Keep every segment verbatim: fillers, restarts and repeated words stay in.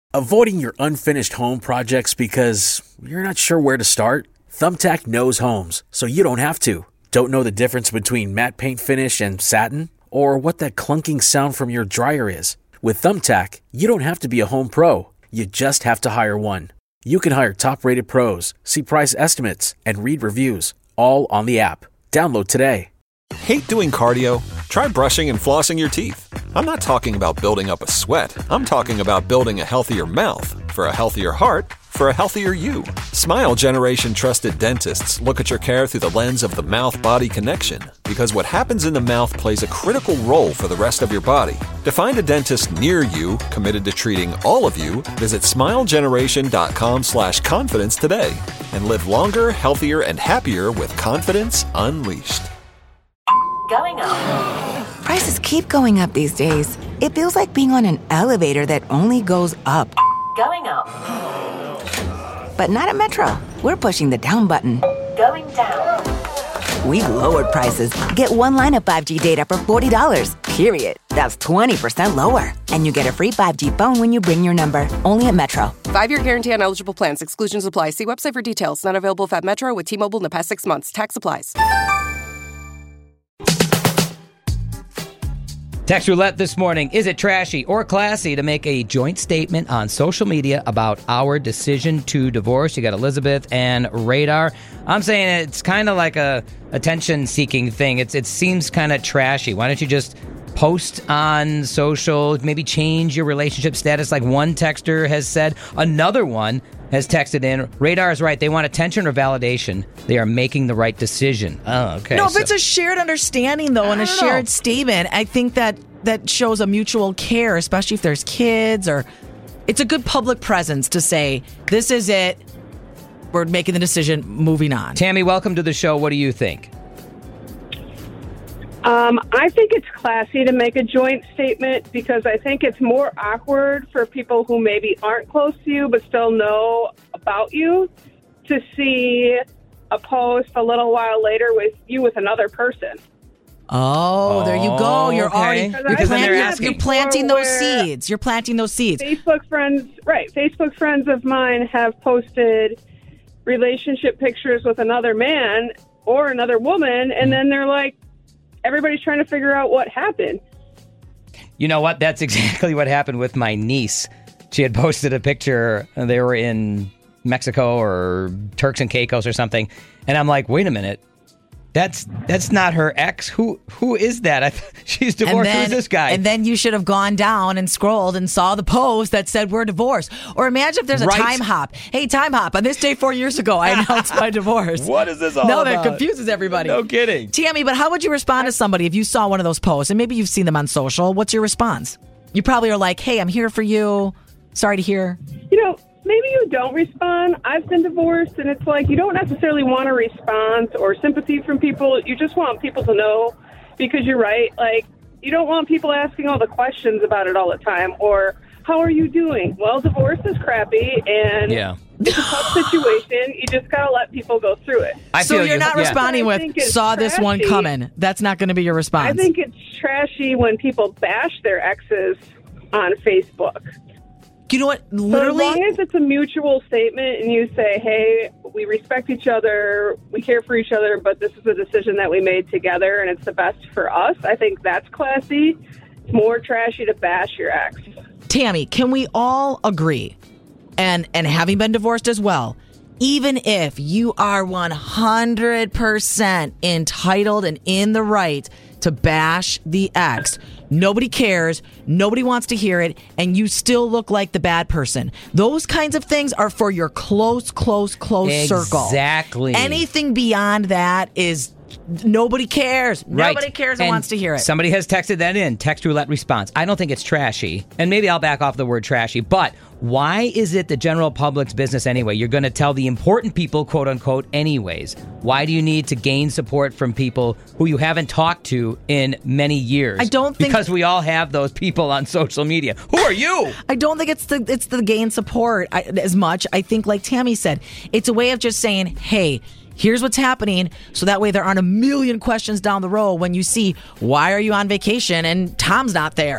Avoiding your unfinished home projects because you're not sure where to start? Thumbtack knows homes, so you don't have to. Don't know the difference between matte paint finish and satin? Or what that clunking sound from your dryer is? With Thumbtack, you don't have to be a home pro. You just have to hire one. You can hire top-rated pros, see price estimates, and read reviews, all on the app. Download today. Hate doing cardio? Try brushing and flossing your teeth. I'm not talking about building up a sweat. I'm talking about building a healthier mouth. For a healthier heart, for a healthier you. Smile Generation trusted dentists look at your care through the lens of the mouth-body connection, because what happens in the mouth plays a critical role for the rest of your body. To find a dentist near you committed to treating all of you, visit smilegeneration.com slash confidence today and live longer, healthier, and happier with confidence unleashed. Going up. Prices keep going up these days. It feels like being on an elevator that only goes up. Going up. But not at Metro. We're pushing the down button. Going down. We've lowered prices. Get one line of five G data for forty dollars, period. That's twenty percent lower. And you get a free five G phone when you bring your number. Only at Metro. Five-year guarantee on eligible plans. Exclusions apply. See website for details. Not available at Metro with T-Mobile in the past six months. Tax applies. Text roulette this morning. Is it trashy or classy to make a joint statement on social media about our decision to divorce? You got Elizabeth and Radar. I'm saying it's kind of like a attention-seeking thing. It's It seems kind of trashy. Why don't you just post on social, maybe change your relationship status like one texter has said. Another one has texted in, Radar is right. They want attention or validation. They are making the right decision. Oh, okay. No, if so. it's a shared understanding, though, and a shared know. statement, I think that that shows a mutual care, especially if there's kids, or it's a good public presence to say, this is it. We're making the decision, moving on. Tammy, welcome to the show. What do you think? Um, I think it's classy to make a joint statement because I think it's more awkward for people who maybe aren't close to you but still know about you to see a post a little while later with you with another person. Oh, there you go. You're okay. already you're planting, you're planting those seeds. You're planting those seeds. Facebook friends, right? Facebook friends of mine have posted relationship pictures with another man or another woman, and then they're like, everybody's trying to figure out what happened. You know what? That's exactly what happened with my niece. She had posted a picture. They were in Mexico or Turks and Caicos or something. And I'm like, wait a minute. That's that's not her ex. Who Who is that? I th- she's divorced. Then, Who's this guy? And then you should have gone down and scrolled and saw the post that said we're divorced. Or imagine if there's a right. time hop. Hey, time hop. On this day four years ago, I announced my divorce. What is this all no, about? No, that confuses everybody. No kidding. Tammy, but how would you respond to somebody if you saw one of those posts? And maybe you've seen them on social. What's your response? You probably are like, hey, I'm here for you. Sorry to hear. You know, maybe you don't respond. I've been divorced, and it's like you don't necessarily want a response or sympathy from people. You just want people to know, because you're right. Like, you don't want people asking all the questions about it all the time. Or, how are you doing? Well, divorce is crappy, and yeah. it's a tough situation. You just got to let people go through it. I so feel you're you. not yeah. responding with, saw trashy. This one coming. That's not going to be your response. I think it's trashy when people bash their exes on Facebook. You know what? Literally, so as long as it's a mutual statement and you say, hey, we respect each other, we care for each other, but this is a decision that we made together and it's the best for us, I think that's classy. It's more trashy to bash your ex. Tammy, can we all agree, and, and having been divorced as well, even if you are one hundred percent entitled and in the right to bash the ex, nobody cares, nobody wants to hear it, and you still look like the bad person. Those kinds of things are for your close, close, close exactly. circle. Exactly. Anything beyond that is nobody cares. Right. Nobody cares and, and wants to hear it. Somebody has texted that in. Text roulette response. I don't think it's trashy. And maybe I'll back off the word trashy. But why is it the general public's business anyway? You're going to tell the important people, quote unquote, anyways. Why do you need to gain support from people who you haven't talked to in many years? I don't think... Because we all have those people on social media. Who are you? I don't think it's the it's the gain support I, as much. I think, like Tammy said, it's a way of just saying, hey, here's what's happening, so that way there aren't a million questions down the road when you see, why are you on vacation and Tom's not there?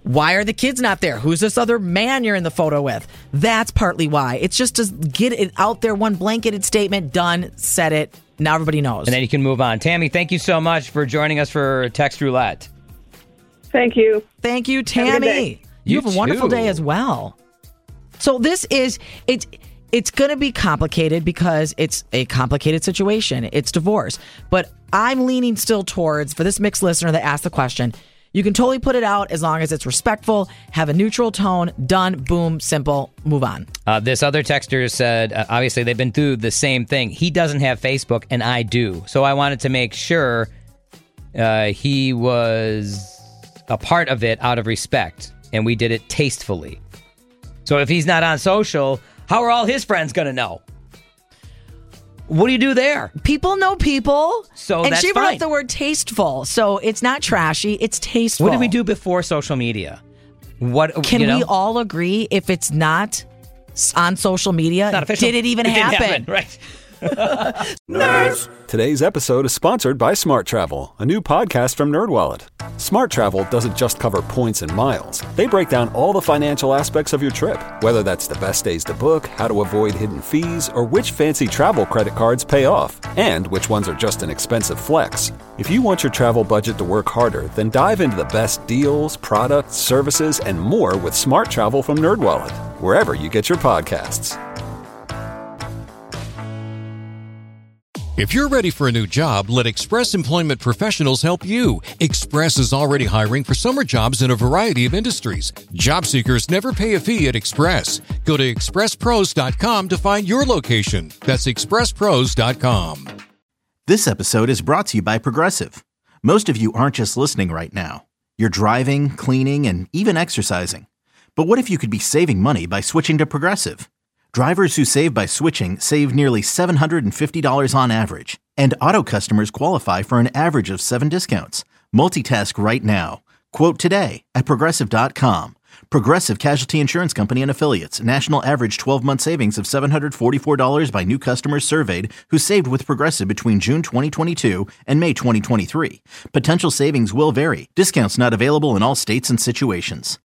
Why are the kids not there? Who's this other man you're in the photo with? That's partly why. It's just to get it out there, one blanketed statement, done, said it. Now everybody knows. And then you can move on. Tammy, thank you so much for joining us for Text Roulette. Thank you. Thank you, Have a good Tammy. day. You, You have a wonderful too. day as well. So this is, it's, it's going to be complicated because it's a complicated situation. It's divorce. But I'm leaning still towards, for this mixed listener that asked the question, you can totally put it out as long as it's respectful, have a neutral tone, done, boom, simple, move on. Uh, this other texter said, uh, obviously, they've been through the same thing. He doesn't have Facebook, and I do. So I wanted to make sure uh, he was a part of it out of respect, and we did it tastefully. So if he's not on social, how are all his friends going to know? What do you do there? People know people. So and that's she brought fine. up the word tasteful. So it's not trashy, it's tasteful. What did we do before social media? What Can you know? we all agree if it's not s- on social media, Not official. did it even It didn't happen? Right. Today's episode is sponsored by Smart Travel, a new podcast from NerdWallet. Smart Travel doesn't just cover points and miles. They break down all the financial aspects of your trip, whether that's the best days to book, how to avoid hidden fees, or which fancy travel credit cards pay off, and which ones are just an expensive flex. If you want your travel budget to work harder, then dive into the best deals, products, services, and more with Smart Travel from NerdWallet, wherever you get your podcasts. If you're ready for a new job, let Express Employment Professionals help you. Express is already hiring for summer jobs in a variety of industries. Job seekers never pay a fee at Express. Go to express pros dot com to find your location. That's express pros dot com. This episode is brought to you by Progressive. Most of you aren't just listening right now. You're driving, cleaning, and even exercising. But what if you could be saving money by switching to Progressive? Drivers who save by switching save nearly seven hundred fifty dollars on average. And auto customers qualify for an average of seven discounts. Multitask right now. Quote today at progressive dot com. Progressive Casualty Insurance Company and Affiliates. National average twelve-month savings of seven hundred forty-four dollars by new customers surveyed who saved with Progressive between June twenty twenty-two and May twenty twenty-three. Potential savings will vary. Discounts not available in all states and situations.